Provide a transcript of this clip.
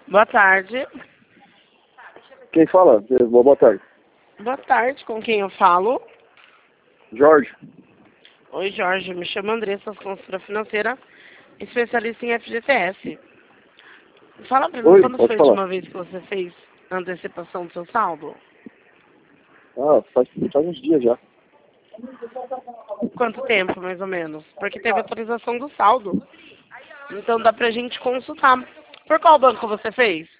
Boa tarde. Quem fala? Boa tarde. Boa tarde, com quem eu falo? Jorge. Oi, Jorge. Me chamo Andressa, consultora financeira, especialista em FGTS. Fala pra mim, Oi, quando pode foi a falar. última vez que você fez a antecipação do seu saldo? Ah, faz uns dias já. Quanto tempo, mais ou menos? Porque teve atualização do saldo. Então dá pra gente consultar. Por qual banco você fez?